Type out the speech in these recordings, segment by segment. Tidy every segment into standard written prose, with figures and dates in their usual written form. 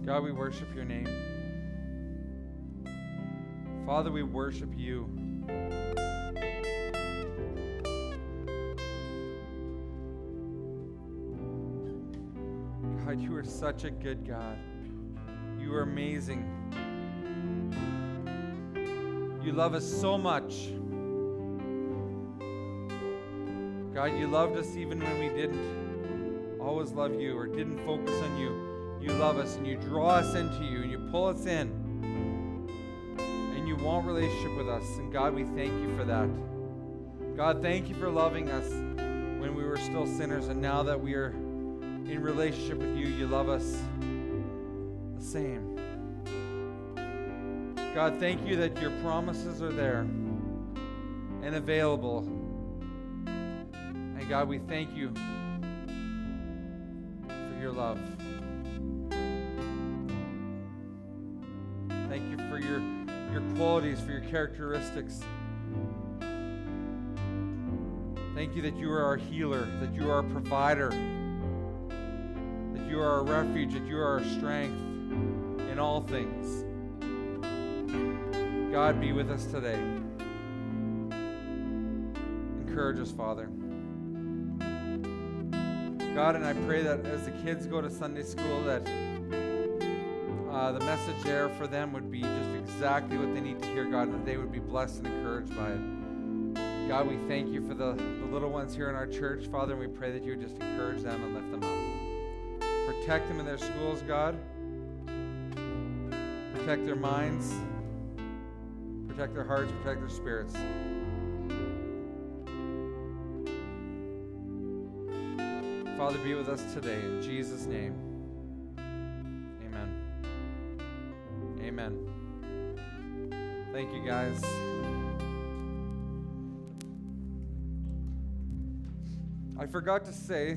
God, we worship your name. Father, we worship you. God, you are such a good God. You are amazing. You love us so much. God, you loved us even when we didn't always love you or didn't focus on you. You love us and you draw us into you and you pull us in. And you want relationship with us. And God, we thank you for that. God, thank you for loving us when we were still sinners. And now that we are in relationship with you, you love us the same. God, thank you that your promises are there and available. And God, we thank you for your love. Thank you for your qualities, for your characteristics. Thank you that you are our healer, that you are our provider, that you are our refuge, that you are our strength in all things. God, be with us today. Encourage us, Father. God, and I pray that as the kids go to Sunday school, that the message there for them would be just exactly what they need to hear, God, and that they would be blessed and encouraged by it. God, we thank you for the little ones here in our church, Father, and we pray that you would just encourage them and lift them up. Protect them in their schools, God. Protect their minds. Protect their hearts. Protect their spirits. Father, be with us today in Jesus' name. Amen. Amen. Thank you, guys. I forgot to say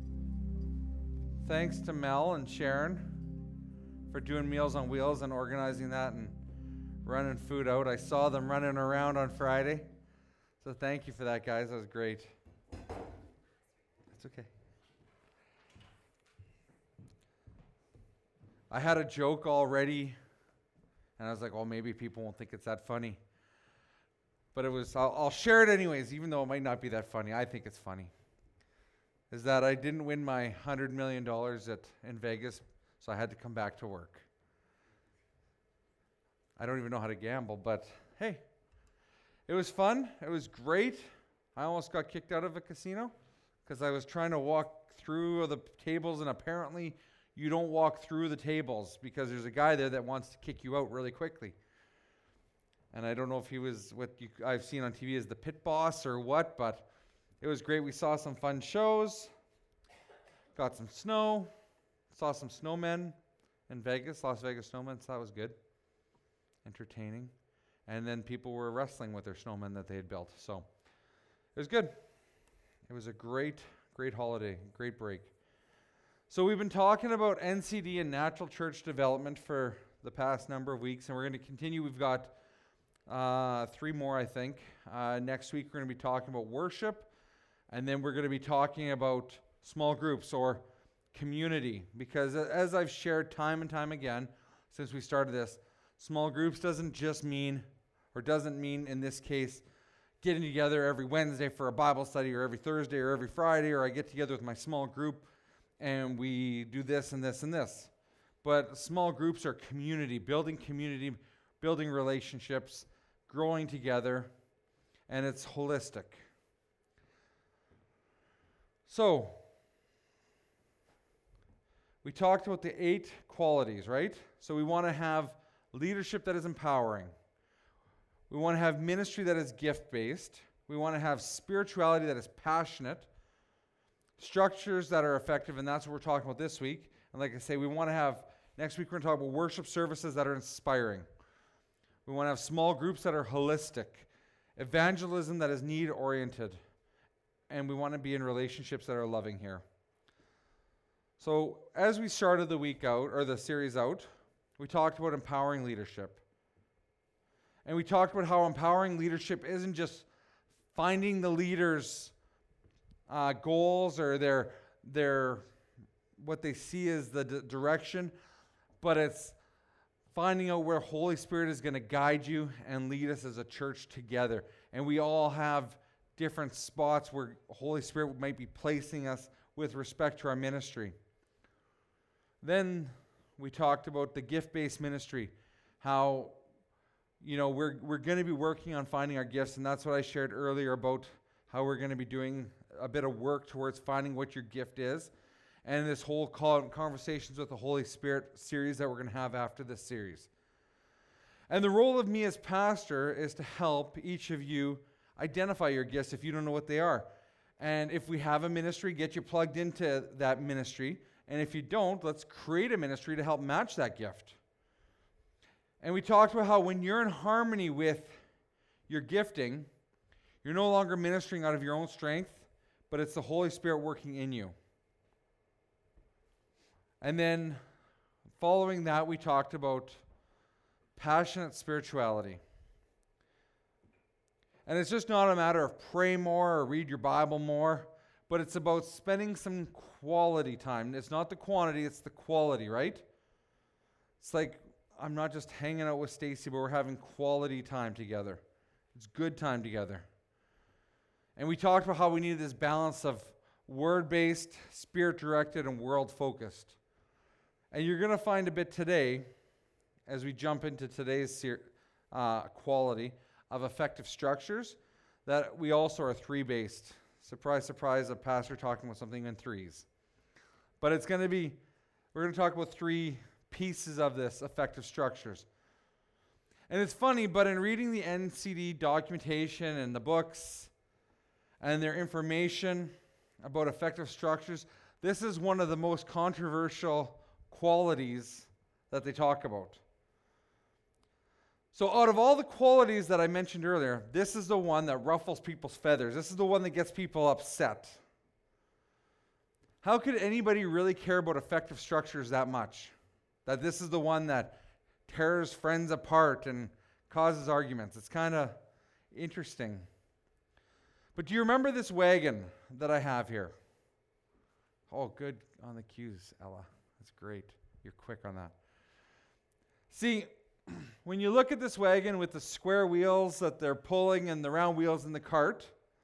thanks to Mel and Sharon for doing Meals on Wheels and organizing that and running food out. I saw them running around on Friday. So thank you for that, guys. That was great. It's okay. I had a joke already, and I was like, well, maybe people won't think it's that funny. But I'll share it anyways, even though it might not be that funny. I think it's funny. Is that I didn't win my $100 million in Vegas, so I had to come back to work. I don't even know how to gamble, but hey, it was fun. It was great. I almost got kicked out of a casino because I was trying to walk through the tables, and apparently you don't walk through the tables because there's a guy there that wants to kick you out really quickly. And I don't know if he was what I've seen on TV as the pit boss or what, but it was great. We saw some fun shows, got some snow, saw some snowmen in Vegas, Las Vegas snowmen, so that was good, entertaining. And then people were wrestling with their snowmen that they had built. So it was good. It was a great, great holiday, great break. So we've been talking about NCD and natural church development for the past number of weeks, and we're going to continue. We've got 3 more, I think. Next week we're going to be talking about worship, and then we're going to be talking about small groups or community, because as I've shared time and time again since we started this, small groups doesn't mean in this case getting together every Wednesday for a Bible study or every Thursday or every Friday, or I get together with my small group and we do this and this and this. But small groups are community, building relationships, growing together, and it's holistic. So, we talked about the 8 qualities, right? So we want to have leadership that is empowering. We want to have ministry that is gift-based. We want to have spirituality that is passionate. Structures that are effective, and that's what we're talking about this week. And like I say, we want to have, next week we're going to talk about worship services that are inspiring. We want to have small groups that are holistic. Evangelism that is need-oriented. And we want to be in relationships that are loving here. So as we started the week out, or the series out, we talked about empowering leadership. And we talked about how empowering leadership isn't just finding the leaders' goals or their what they see as the direction, but it's finding out where Holy Spirit is going to guide you and lead us as a church together. And we all have different spots where Holy Spirit might be placing us with respect to our ministry. Then we talked about the gift-based ministry, how we're going to be working on finding our gifts, and that's what I shared earlier about how we're going to be doing a bit of work towards finding what your gift is, and this whole Conversations with the Holy Spirit series that we're going to have after this series. And the role of me as pastor is to help each of you identify your gifts if you don't know what they are. And if we have a ministry, get you plugged into that ministry. And if you don't, let's create a ministry to help match that gift. And we talked about how when you're in harmony with your gifting, you're no longer ministering out of your own strength, but it's the Holy Spirit working in you. And then following that, we talked about passionate spirituality. And it's just not a matter of pray more or read your Bible more, but it's about spending some quality time. It's not the quantity, it's the quality, right? It's like I'm not just hanging out with Stacy, but we're having quality time together. It's good time together. And we talked about how we need this balance of word-based, spirit-directed, and world-focused. And you're going to find a bit today, as we jump into today's quality of effective structures, that we also are three-based. Surprise, surprise, a pastor talking about something in threes. But we're going to talk about three pieces of this effective structures. And it's funny, but in reading the NCD documentation and the books and their information about effective structures, this is one of the most controversial qualities that they talk about. So out of all the qualities that I mentioned earlier, this is the one that ruffles people's feathers. This is the one that gets people upset. How could anybody really care about effective structures that much? That this is the one that tears friends apart and causes arguments. It's kind of interesting. But do you remember this wagon that I have here? Oh, good on the cues, Ella. That's great. You're quick on that. See, when you look at this wagon with the square wheels that they're pulling and the round wheels in the cart,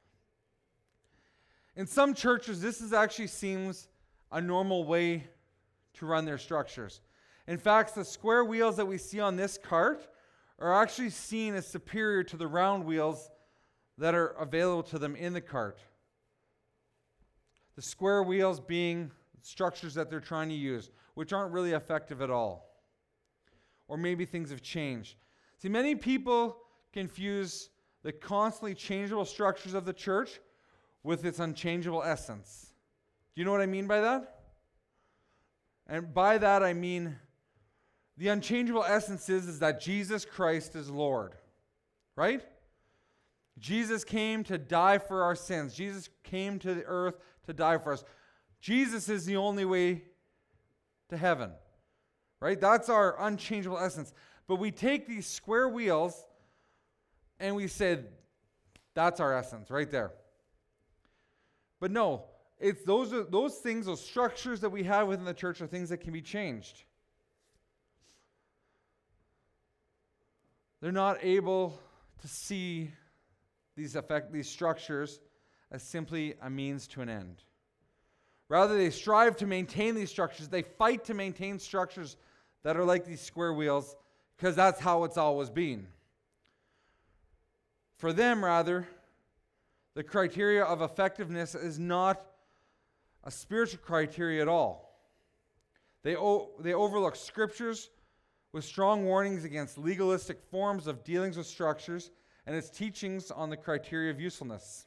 in some churches, this actually seems a normal way to run their structures. In fact, the square wheels that we see on this cart are actually seen as superior to the round wheels that are available to them in the cart. The square wheels being structures that they're trying to use, which aren't really effective at all. Or maybe things have changed. See, many people confuse the constantly changeable structures of the church with its unchangeable essence. Do you know what I mean by that? And by that I mean the unchangeable essence is that Jesus Christ is Lord. Right? Jesus came to die for our sins. Jesus came to the earth to die for us. Jesus is the only way to heaven. Right? That's our unchangeable essence. But we take these square wheels and we say, that's our essence right there. But no, it's those things, those structures that we have within the church are things that can be changed. They're not able to see these structures as simply a means to an end. Rather, they strive to maintain these structures. They fight to maintain structures that are like these square wheels because that's how it's always been. For them, rather, the criteria of effectiveness is not a spiritual criteria at all. They overlook scriptures with strong warnings against legalistic forms of dealings with structures and its teachings on the criteria of usefulness.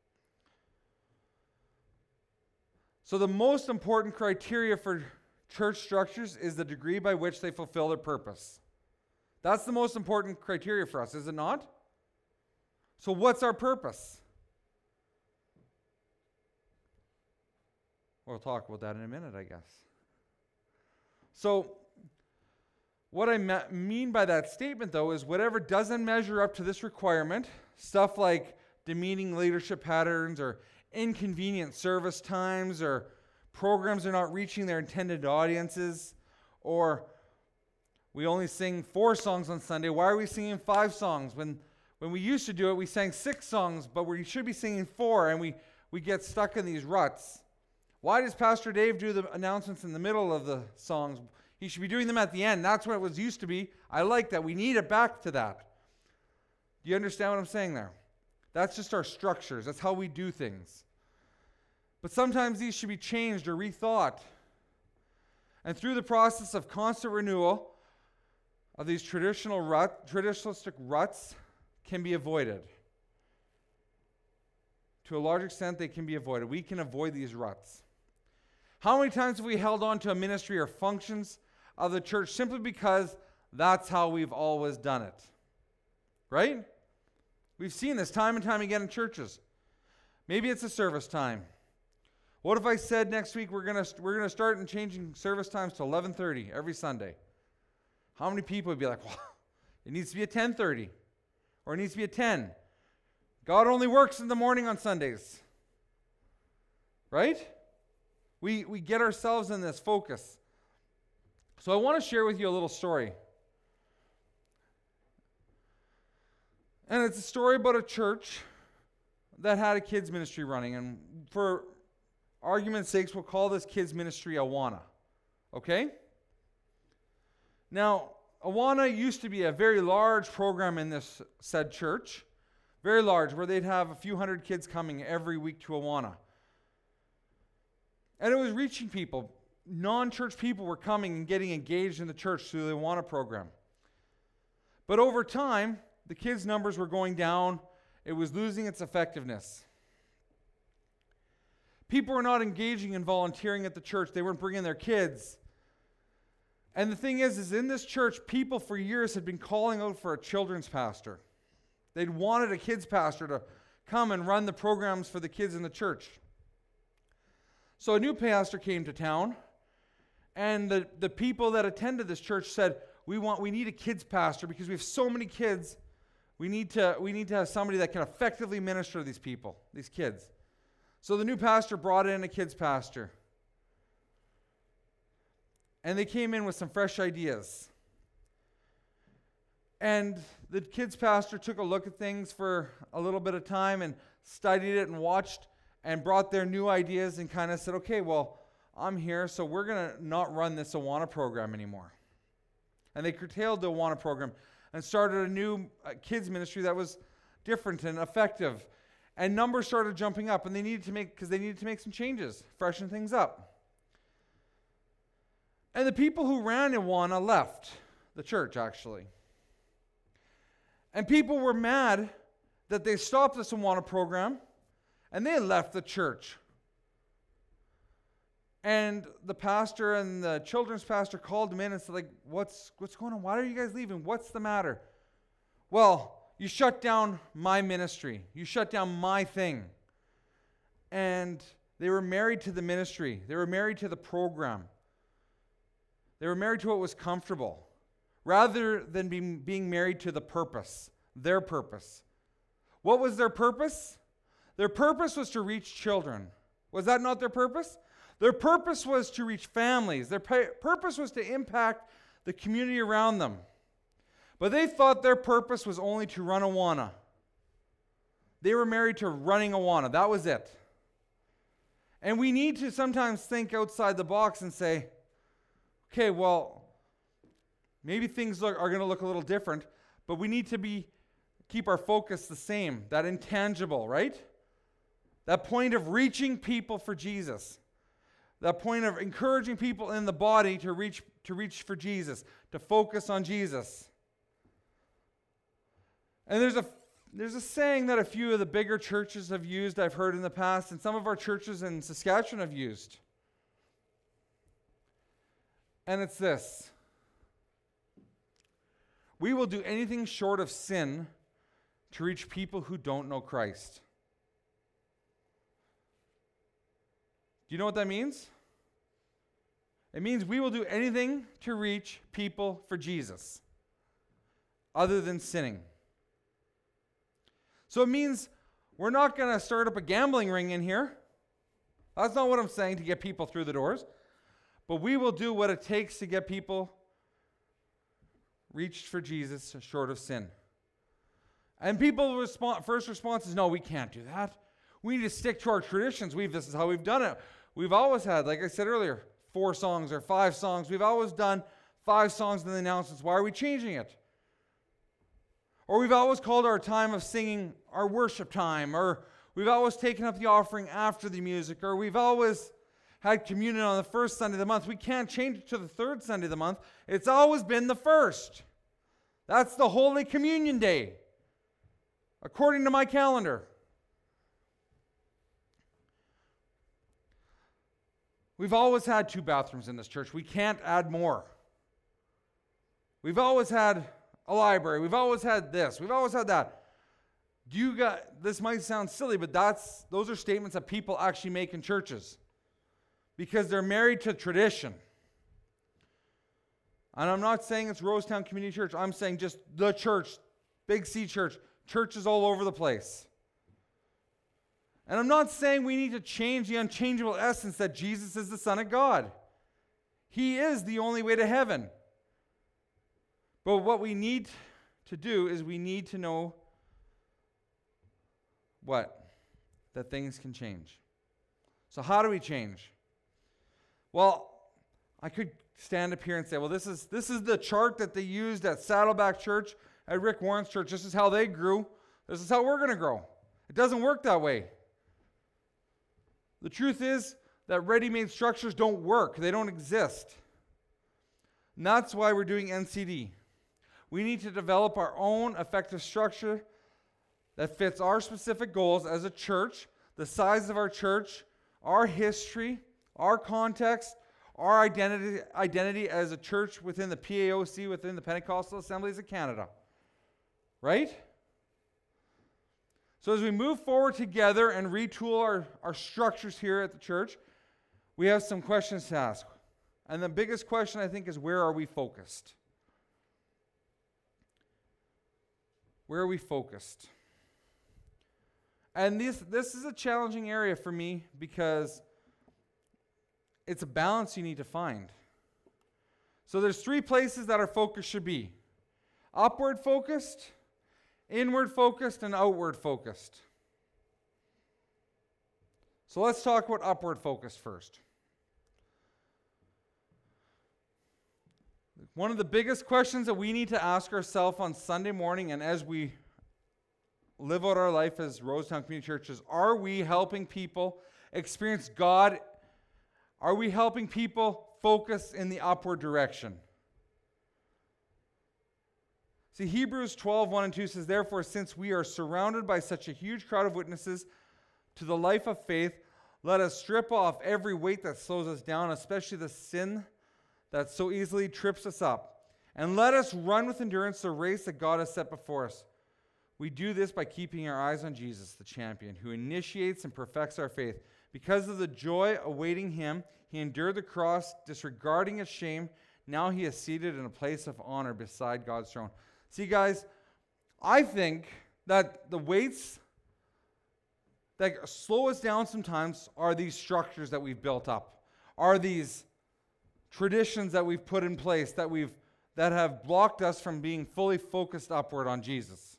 So the most important criteria for church structures is the degree by which they fulfill their purpose. That's the most important criteria for us, is it not? So what's our purpose? We'll talk about that in a minute, I guess. So what I mean by that statement, though, is whatever doesn't measure up to this requirement, stuff like demeaning leadership patterns or inconvenient service times or programs are not reaching their intended audiences or we only sing 4 songs on Sunday. Why are we singing 5 songs? When we used to do it, we sang 6 songs, but we should be singing 4, and we get stuck in these ruts. Why does Pastor Dave do the announcements in the middle of the songs? He should be doing them at the end. That's what it was used to be. I like that. We need it back to that. Do you understand what I'm saying there? That's just our structures. That's how we do things. But sometimes these should be changed or rethought. And through the process of constant renewal of these traditionalistic ruts can be avoided. To a large extent, they can be avoided. We can avoid these ruts. How many times have we held on to a ministry or functions of the church simply because that's how we've always done it? Right? We've seen this time and time again in churches. Maybe it's a service time. What if I said next week we're gonna start and changing service times to 11:30 every Sunday? How many people would be like, well, it needs to be at 10:30 or it needs to be at 10? God only works in the morning on Sundays. Right? We get ourselves in this focus. So I want to share with you a little story. And it's a story about a church that had a kids ministry running. And for argument's sakes, we'll call this kids ministry Awana. Okay? Now, Awana used to be a very large program in this said church. Very large, where they'd have a few hundred kids coming every week to Awana. And it was reaching people. Non-church people were coming and getting engaged in the church through the Awana program. But over time, the kids' numbers were going down. It was losing its effectiveness. People were not engaging and volunteering at the church. They weren't bringing their kids. And the thing is in this church, people for years had been calling out for a children's pastor. They'd wanted a kids pastor to come and run the programs for the kids in the church. So a new pastor came to town, and the people that attended this church said, we need a kids pastor because we have so many kids. We need to have somebody that can effectively minister to these people, these kids. So the new pastor brought in a kids pastor. And they came in with some fresh ideas. And the kids pastor took a look at things for a little bit of time and studied it and watched and brought their new ideas and kind of said, okay, well, I'm here, so we're going to not run this Awana program anymore. And they curtailed the Awana program and started a new kids ministry that was different and effective. And numbers started jumping up, and they needed to make some changes, freshen things up. And the people who ran Awana left the church, actually. And people were mad that they stopped this Awana program, and they left the church. And the pastor and the children's pastor called them in and said, like, what's going on? Why are you guys leaving? What's the matter? Well, you shut down my ministry. You shut down my thing. And they were married to the ministry. They were married to the program. They were married to what was comfortable, rather than being married to the purpose, their purpose. What was their purpose? Their purpose was to reach children. Was that not their purpose? Their purpose was to reach families. Their purpose was to impact the community around them. But they thought their purpose was only to run Awana. They were married to running Awana. That was it. And we need to sometimes think outside the box and say, okay, well, maybe things are going to look a little different, but we need to keep our focus the same, that intangible, right? That point of reaching people for Jesus. That point of encouraging people in the body to reach for Jesus, to focus on Jesus. And there's a saying that a few of the bigger churches have used, I've heard in the past, and some of our churches in Saskatchewan have used. And it's this: we will do anything short of sin to reach people who don't know Christ. Do you know what that means? It means we will do anything to reach people for Jesus, other than sinning. So it means we're not going to start up a gambling ring in here. That's not what I'm saying, to get people through the doors. But we will do what it takes to get people reached for Jesus short of sin. And people's first response is, no, we can't do that. We need to stick to our traditions. This is how we've done it. We've always had, like I said earlier, 4 songs or 5 songs. We've always done 5 songs in the announcements. Why are we changing it? Or we've always called our time of singing our worship time. Or we've always taken up the offering after the music. Or we've always had communion on the first Sunday of the month. We can't change it to the third Sunday of the month. It's always been the first. That's the Holy Communion Day, according to my calendar. We've always had 2 bathrooms in this church. We can't add more. We've always had a library. We've always had this. We've always had that. This might sound silly, but those are statements that people actually make in churches because they're married to tradition. And I'm not saying it's Rosetown Community Church. I'm saying just the church, Big C Church, churches all over the place. And I'm not saying we need to change the unchangeable essence that Jesus is the Son of God. He is the only way to heaven. But what we need to do is we need to know what? That things can change. So how do we change? Well, I could stand up here and say, well, this is the chart that they used at Saddleback Church, at Rick Warren's church. This is how they grew. This is how we're going to grow. It doesn't work that way. The truth is that ready-made structures don't work. They don't exist. And that's why we're doing NCD. We need to develop our own effective structure that fits our specific goals as a church, the size of our church, our history, our context, our identity as a church within the PAOC, within the Pentecostal Assemblies of Canada. Right? So as we move forward together and retool our structures here at the church, we have some questions to ask. And the biggest question, I think, is where are we focused? Where are we focused? And this is a challenging area for me because it's a balance you need to find. So there's 3 places that our focus should be. Upward focused, inward focused, and outward focused. So let's talk about upward focused first. One of the biggest questions that we need to ask ourselves on Sunday morning and as we live out our life as Rosetown Community Church is, are we helping people experience God? Are we helping people focus in the upward direction? See, Hebrews 12:1-2 says, therefore, since we are surrounded by such a huge crowd of witnesses to the life of faith, let us strip off every weight that slows us down, especially the sin that so easily trips us up. And let us run with endurance the race that God has set before us. We do this by keeping our eyes on Jesus, the champion, who initiates and perfects our faith. Because of the joy awaiting him, he endured the cross, disregarding its shame. Now he is seated in a place of honor beside God's throne. See, guys, I think that the weights that slow us down sometimes are these structures that we've built up, are these traditions that we've put in place that have blocked us from being fully focused upward on Jesus.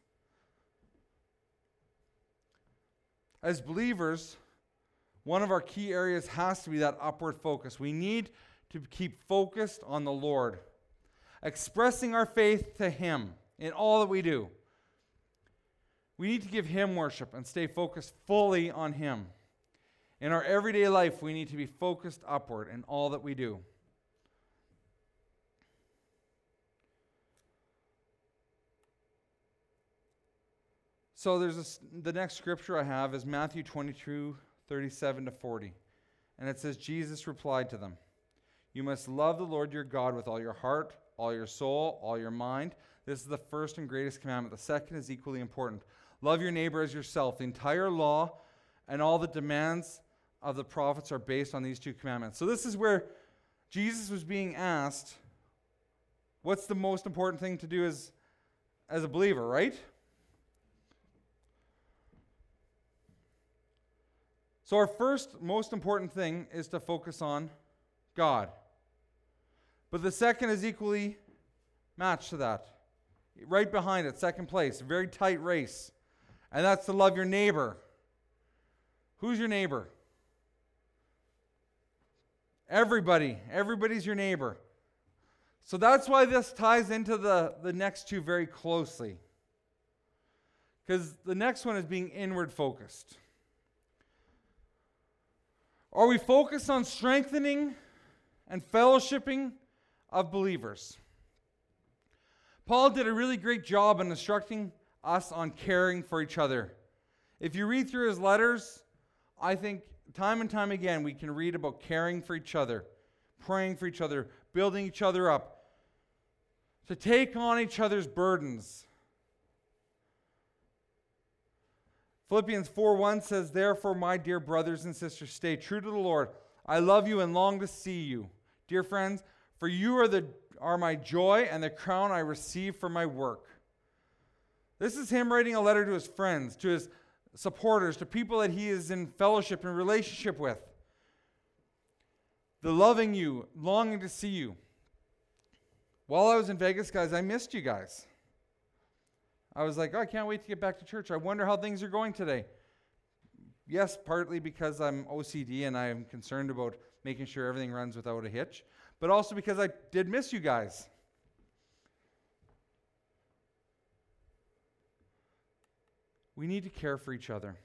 As believers, one of our key areas has to be that upward focus. We need to keep focused on the Lord, expressing our faith to him in all that we do. We need to give him worship and stay focused fully on him. In our everyday life, we need to be focused upward in all that we do. So the next scripture I have is Matthew 22:37-40. And it says, Jesus replied to them, you must love the Lord your God with all your heart, all your soul, all your mind. This is the first and greatest commandment. The second is equally important. Love your neighbor as yourself. The entire law and all the demands of the prophets are based on these 2 commandments. So this is where Jesus was being asked, what's the most important thing to do as a believer, right? So our first most important thing is to focus on God. But the second is equally match to that. Right behind it, second place, a very tight race. And that's to love your neighbor. Who's your neighbor? Everybody. Everybody's your neighbor. So that's why this ties into the next two very closely. Because the next one is being inward focused. Are we focused on strengthening and fellowshipping of believers? Paul did a really great job in instructing us on caring for each other. If you read through his letters, I think time and time again we can read about caring for each other, praying for each other, building each other up, to take on each other's burdens. Philippians 4:1 says, "Therefore, my dear brothers and sisters, stay true to the Lord. I love you and long to see you. Dear friends, for you are my joy and the crown I receive for my work." This is him writing a letter to his friends, to his supporters, to people that he is in fellowship and relationship with. The loving you, longing to see you. While I was in Vegas, guys, I missed you guys. I was like, oh, I can't wait to get back to church. I wonder how things are going today. Yes, partly because I'm OCD and I'm concerned about making sure everything runs without a hitch, but also because I did miss you guys. We need to care for each other.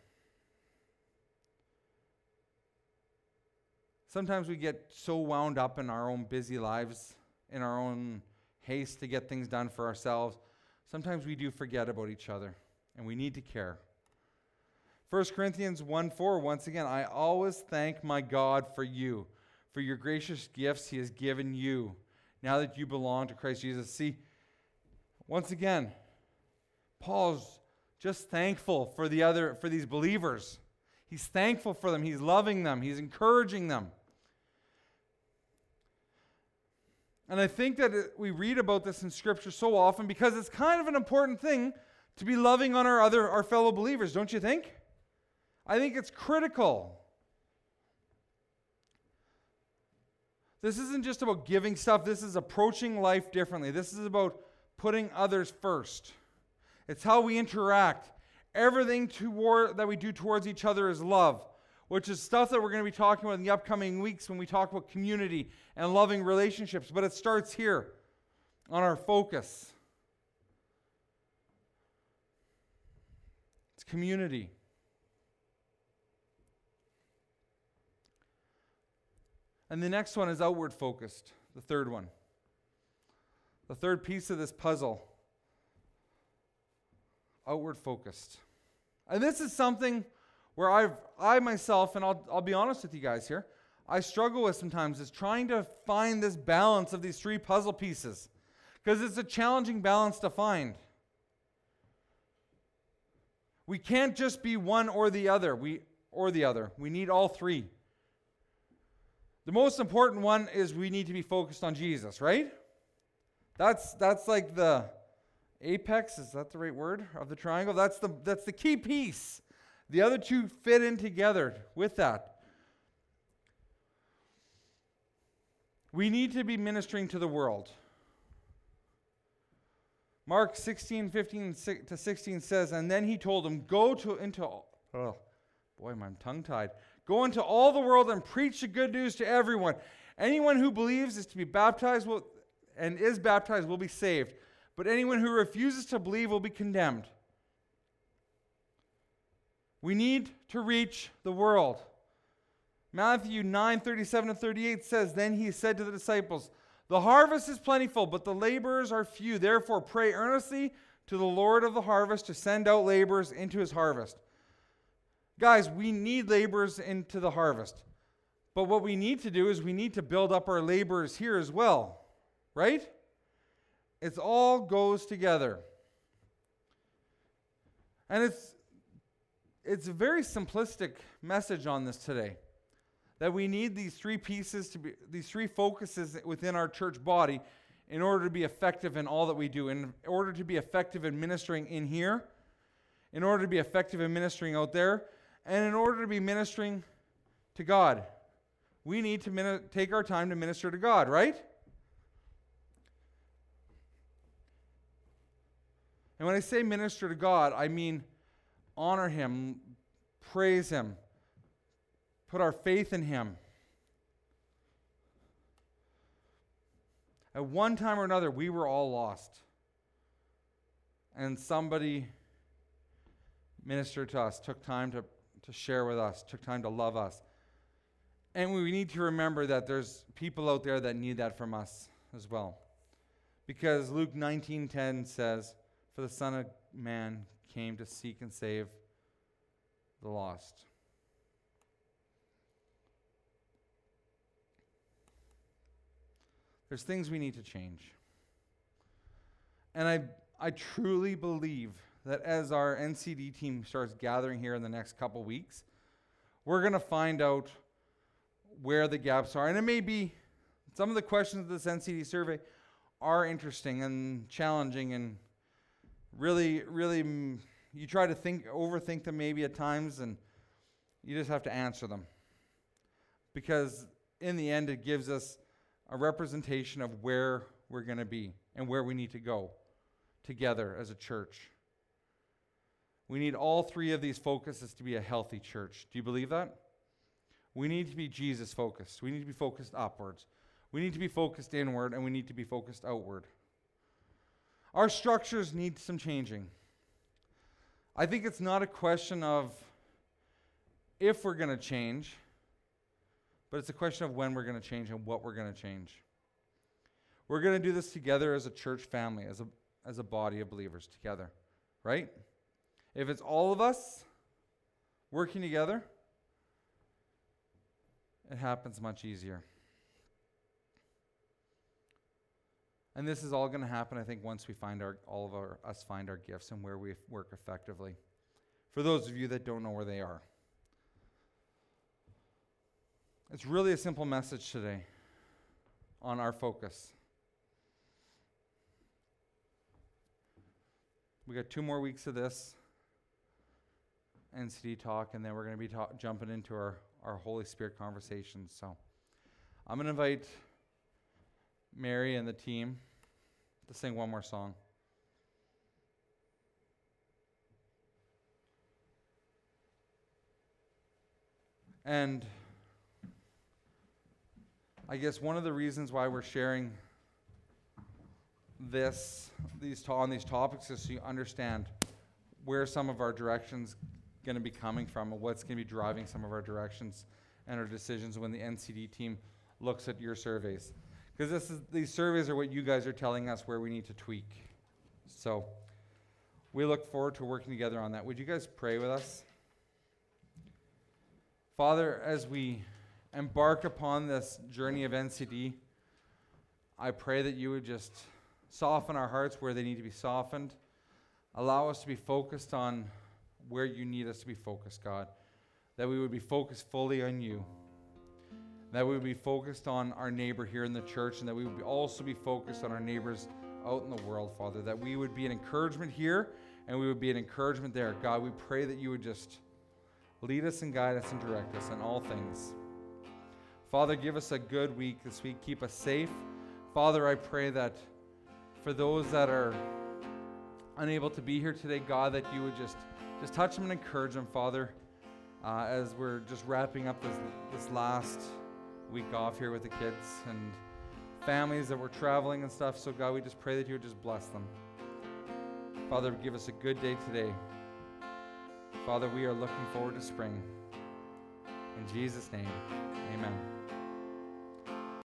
Sometimes we get so wound up in our own busy lives, in our own haste to get things done for ourselves. Sometimes we do forget about each other, and we need to care. 1 Corinthians 1:4, once again, I always thank my God for you, for your gracious gifts he has given you, now that you belong to Christ Jesus. See, once again, Paul's just thankful for these believers. He's thankful for them. He's loving them. He's encouraging them. And I think that we read about this in Scripture so often because it's kind of an important thing to be loving on our fellow believers, don't you think? I think it's critical. This isn't just about giving stuff. This is approaching life differently. This is about putting others first. It's how we interact. Everything that we do towards each other is love, which is stuff that we're going to be talking about in the upcoming weeks when we talk about community and loving relationships. But it starts here on our focus. It's community. And the next one is outward focused, the third one. The third piece of this puzzle. Outward focused. And this is something where I myself, and I'll be honest with you guys here, I struggle with sometimes is trying to find this balance of these three puzzle pieces. Because it's a challenging balance to find. We can't just be one or the other. We need all three. The most important one is we need to be focused on Jesus, right? That's like the apex, is that the right word, of the triangle? That's the key piece. The other two fit in together with that. We need to be ministering to the world. Mark 16:15-16 says, and then he told them, go into all the world and preach the good news to everyone. Anyone who believes is to be baptized and is baptized will be saved. But anyone who refuses to believe will be condemned. We need to reach the world. Matthew 9:37-38 says, then he said to the disciples, the harvest is plentiful, but the laborers are few. Therefore pray earnestly to the Lord of the harvest to send out laborers into his harvest. Guys, we need laborers into the harvest. But what we need to do is we need to build up our laborers here as well. Right? It all goes together. And it's a very simplistic message on this today. That we need these three pieces these three focuses within our church body in order to be effective in all that we do. In order to be effective in ministering in here, in order to be effective in ministering out there, and in order to be ministering to God. We need to take our time to minister to God, right? And when I say minister to God, I mean honor him, praise him, put our faith in him. At one time or another, we were all lost. And somebody ministered to us, took time to share with us, took time to love us. And we need to remember that there's people out there that need that from us as well. Because Luke 19:10 says, "For the Son of Man came to seek and save the lost." There's things we need to change. And I truly believe that as our NCD team starts gathering here in the next couple weeks, we're going to find out where the gaps are. And it may be some of the questions of this NCD survey are interesting and challenging, and really, you try to overthink them maybe at times, and you just have to answer them. Because in the end, it gives us a representation of where we're going to be and where we need to go together as a church. We need all three of these focuses to be a healthy church. Do you believe that? We need to be Jesus focused. We need to be focused upwards. We need to be focused inward, and we need to be focused outward. Our structures need some changing. I think it's not a question of if we're going to change, but it's a question of when we're going to change and what we're going to change. We're going to do this together as a church family, as a body of believers together, right? If it's all of us working together, it happens much easier. And this is all going to happen, I think, once we find find our gifts and where we work effectively. For those of you that don't know where they are. It's really a simple message today on our focus. We got 2 more weeks of this NCD talk, and then we're going to be jumping into our Holy Spirit conversations. So I'm going to invite Mary and the team to sing one more song. And I guess one of the reasons why we're sharing on these topics is so you understand where some of our directions going to be coming from and what's going to be driving some of our directions and our decisions when the NCD team looks at your surveys. Because these surveys are what you guys are telling us where we need to tweak. So we look forward to working together on that. Would you guys pray with us? Father, as we embark upon this journey of NCD, I pray that you would just soften our hearts where they need to be softened. Allow us to be focused on where you need us to be focused, God. That we would be focused fully on you. That we would be focused on our neighbor here in the church, and that we would also be focused on our neighbors out in the world, Father. That we would be an encouragement here, and we would be an encouragement there. God, we pray that you would just lead us and guide us and direct us in all things. Father, give us a good week this week. Keep us safe. Father, I pray that for those that are unable to be here today, God, that you would just touch them and encourage them, Father, as we're just wrapping up this last week off here with the kids and families that were traveling and stuff. So, God, we just pray that you would just bless them. Father, give us a good day today. Father, we are looking forward to spring. In Jesus' name, amen.